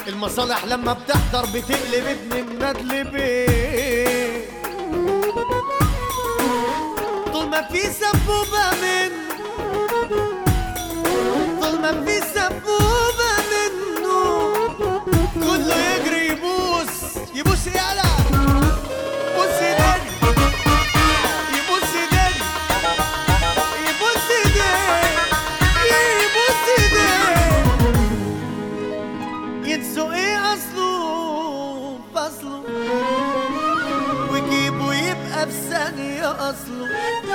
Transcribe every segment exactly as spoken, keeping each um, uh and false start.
المصالح لما بتحضر بتقلب ابن الندلبين. طول ما في سبوبة منه، طول ما في سبوبة منه كله يجري يبوس يبوس يالا يبوس ايدين يبوس ايدين يبوس ايدين يبوس ايدين. ينسوا ايه اصله فصله ويجيبوا يبقى بثانية اصله،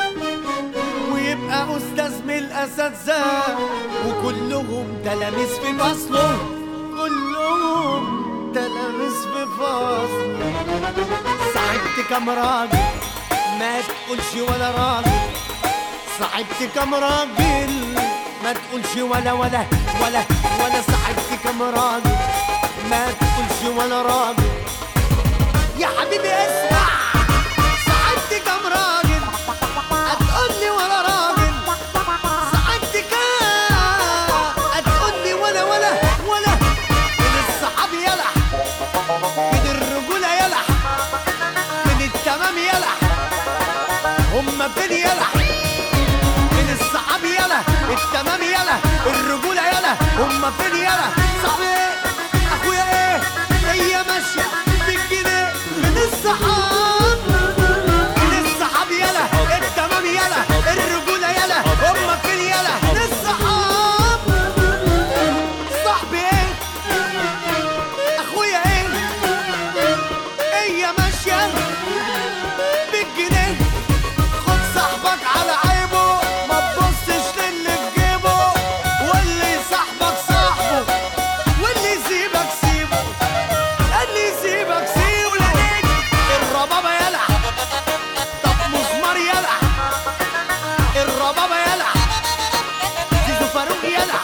ويبقى استاذ من الاساتذة وكلهم تلاميذ في فصله، كلهم تلاميذ في فصله. صاحبت كام راجل ما تقولش ولا راجل، صاحبت كام راجل ما تقولش ولا ولا ولا ولا صاحبت كام راجل ما تقولش ولا راجل. يا حبيبي اسمع، صاحبت كام راجل هتقولي ولا راجل، صاحبت كام هتقولي ولا ولا ولا. من الصحاب يلح، من الرجولة يلح، من التمام يلح، هما فين يلح؟ من الصحاب يلا، التمام يلا، الرجولة يلا، هما فين يلا؟ صاحبي ايه؟ اخويا ايه؟ هي ماشية بالجنيه. من الصحاب، من الصحاب يلا، التمام يلا، الرجولة يلا، هما فين يلا؟ من الصحاب. صاحبي ايه؟ اخويا ايه؟ هي ماشية بالجنيه. خد صاحبك على عيبه، ما تبصش للي في جيبه، واللي صاحبك صاحبه واللي يسيبك سيبه، اللي يسيبك سيبه. الربابة يلع، طب مسمار يلع، الربابة يلع، زيزو فاروق يلع.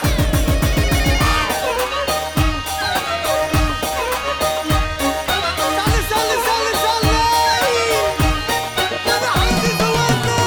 صلي صلي صلي صلي انا عايز اتولع.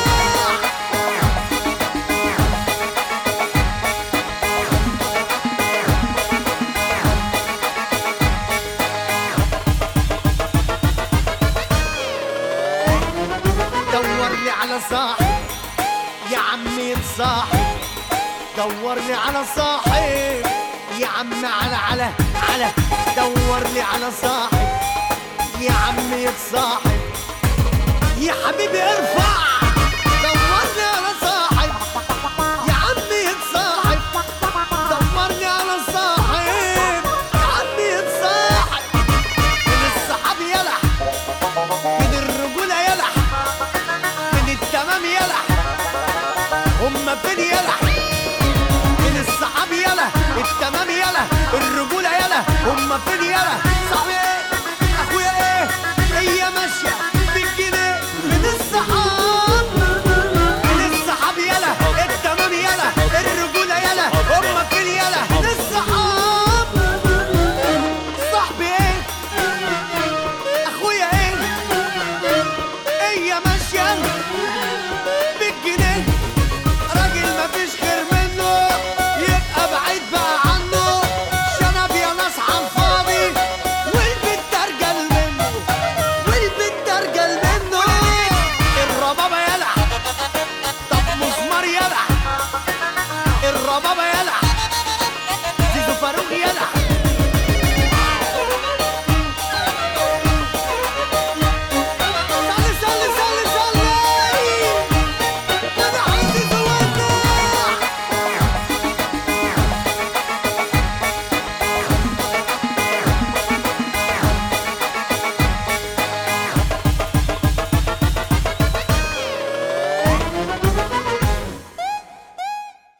دورلي على صاحب يا عمي يتصاحب، دورلي على صاحب يا عم على على على، دورلي على صاحب يا عم يتصاحب. يا حبيبي ارفع، دورلي على صاحب يا عم يتصاحب، دورلي على صاحب يا عم يتصاحب. من الصحاب يلح، من الرجولة يلح، من التمام يلح، هما فين يلح؟ من الصحاب يلا، التمام يلا، الرجولة يلا، هما فين يلا؟